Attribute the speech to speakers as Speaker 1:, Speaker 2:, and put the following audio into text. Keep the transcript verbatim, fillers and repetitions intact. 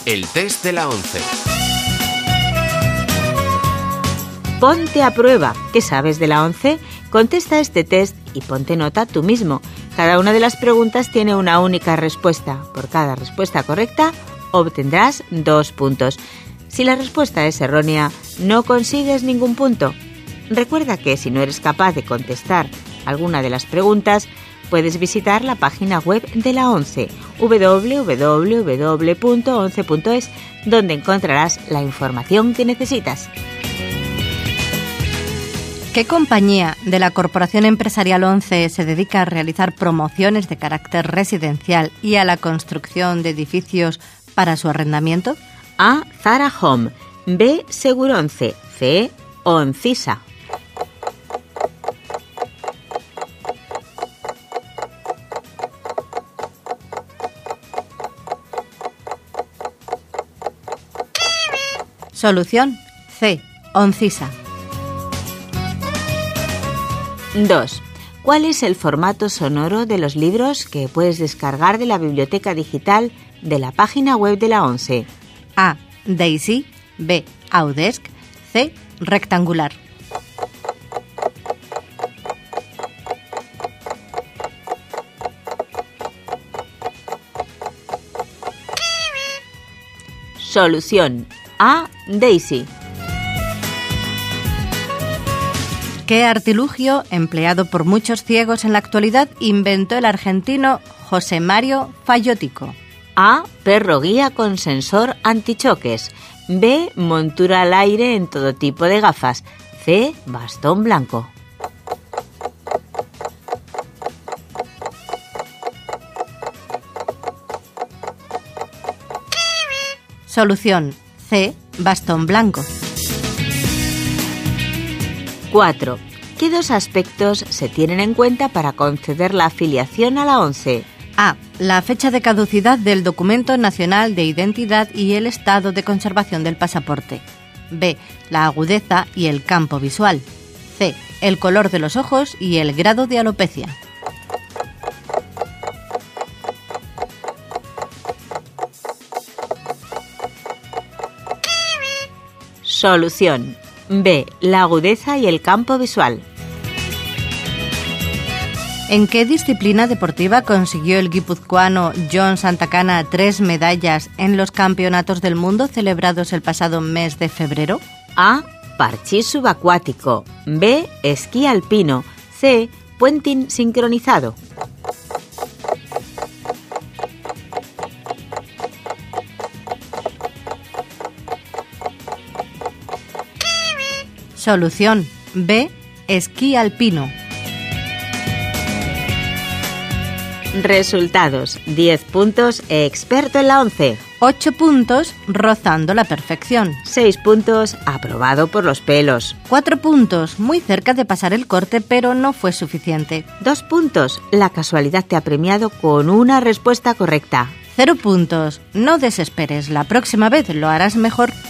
Speaker 1: El test de la once.
Speaker 2: Ponte a prueba. ¿Qué sabes de la once? Contesta este test y ponte nota tú mismo. Cada una de las preguntas tiene una única respuesta. Por cada respuesta correcta obtendrás dos puntos. Si la respuesta es errónea, no consigues ningún punto. Recuerda que si no eres capaz de contestar alguna de las preguntas, puedes visitar la página web de la ONCE, doble u doble u doble u punto once punto es, donde encontrarás la información que necesitas.
Speaker 3: ¿Qué compañía de la Corporación Empresarial ONCE se dedica a realizar promociones de carácter residencial y a la construcción de edificios para su arrendamiento?
Speaker 2: A. Zara Home. B. Seguronce. C. Oncisa.
Speaker 3: Solución C. Oncisa.
Speaker 2: dos. ¿Cuál es el formato sonoro de los libros que puedes descargar de la biblioteca digital de la página web de la ONCE?
Speaker 3: A. Daisy. B. Audesc. C. Rectangular.
Speaker 2: Solución A. Daisy.
Speaker 3: ¿Qué artilugio, empleado por muchos ciegos en la actualidad, inventó el argentino José Mario Fayótico?
Speaker 2: A. Perro guía con sensor antichoques. B. Montura al aire en todo tipo de gafas. C. Bastón blanco.
Speaker 3: Solución C. Bastón blanco.
Speaker 2: cuatro. ¿Qué dos aspectos se tienen en cuenta para conceder la afiliación a la ONCE?
Speaker 3: A. La fecha de caducidad del documento nacional de identidad y el estado de conservación del pasaporte. B. La agudeza y el campo visual. C. El color de los ojos y el grado de alopecia.
Speaker 2: Solución B. La agudeza y el campo visual.
Speaker 3: ¿En qué disciplina deportiva consiguió el guipuzcoano Jon Santacana tres medallas en los campeonatos del mundo celebrados el pasado mes de febrero?
Speaker 2: A. Parchís subacuático. B. Esquí alpino. C. Puenting sincronizado.
Speaker 3: Solución B. Esquí alpino.
Speaker 2: Resultados: diez puntos, experto en la ONCE.
Speaker 3: ocho puntos, rozando la perfección.
Speaker 2: seis puntos, aprobado por los pelos.
Speaker 3: cuatro puntos, muy cerca de pasar el corte, pero no fue suficiente.
Speaker 2: dos puntos, la casualidad te ha premiado con una respuesta correcta.
Speaker 3: cero puntos, no desesperes, la próxima vez lo harás mejor.